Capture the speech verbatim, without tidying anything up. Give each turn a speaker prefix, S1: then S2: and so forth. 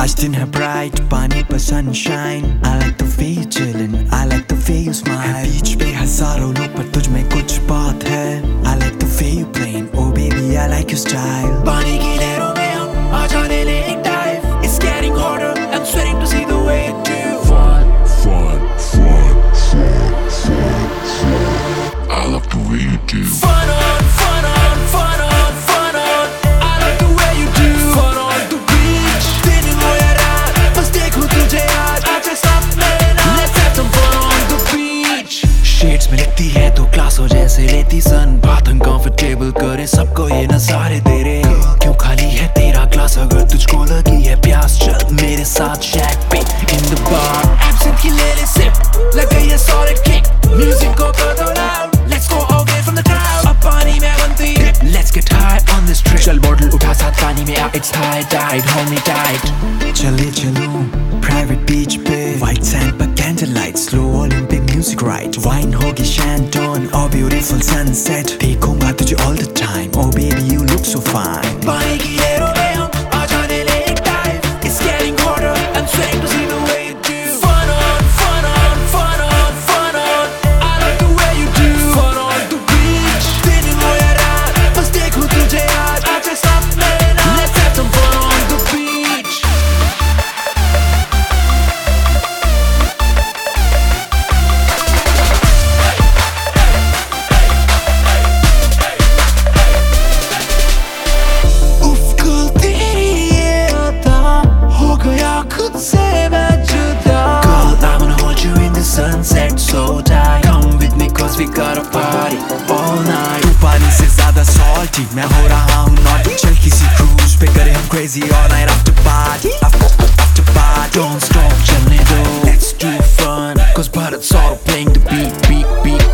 S1: आज दिन है bright, पानी पर sunshine. I like the way you chillin, I like the way you smile. बीच पे हजारों लोग पर तुझ में कुछ बात है. I like the way you playing, oh baby I like your style. पानी की लहरों में हम आ जाने ले एक dive. It's getting hotter, I'm sweating to see the way you do.
S2: Fun, fun, fun, fun, fun, fun. I love the way you do.
S1: Fun on, fun on, fun on, fun on. I like the way you do. Fun on the beach. दिन हो या रात, बस देखूं तुझे आज. आजा stop लेना. Let's have some fun on the beach. Shades में लिखती है तो क्लासों जैसे लेती सन. बात uncomfortable करे सबको ये नजारे तेरे. क्यों खाली है तेरा ग्लास अगर तुझको लगी है प्यास. चल मेरे साथ shack पे in the bar. Absinthe की ले ले sip. लग गई है solid kick. Music को कर दो loud. Let's go all get from the crowd. अब पानी में बनती dip. Let's get high on this trip. चल बॉटल उठा साथ पानी में आ. It's high tide, hold me tight. चले चलो private beach पे. White sand पर candlelight. Slow Olympic music right. Wine होगी Shandon or beautiful sunset. देखूंगा तुझे all the time. Oh baby you look so fine. पानी की लहरों में हम आ जाने ले एक dive. It's getting hotter. I'm sweating to see the way you do. Fun on, fun on, fun on, fun on. I like the way you do. Fun on the beach. दिन हो या रात, बस देखूं तुझे आज. आजा stop लेना. Let's have some fun on the beach. उफ कल तेरी ये अदा हो गया खुद से मैं जुदा. Girl, I wanna hold you in the sunset so tight. Come with me cause we got a party all night. तू पानी से ज्यादा salty, मैं हो रहा हूँ naughty. चल किसी cruise पे करें हम crazy all night after party. After, after party, don't stop चलने दो. Let's do fun cause Bharat all playing the beat, beat, beat.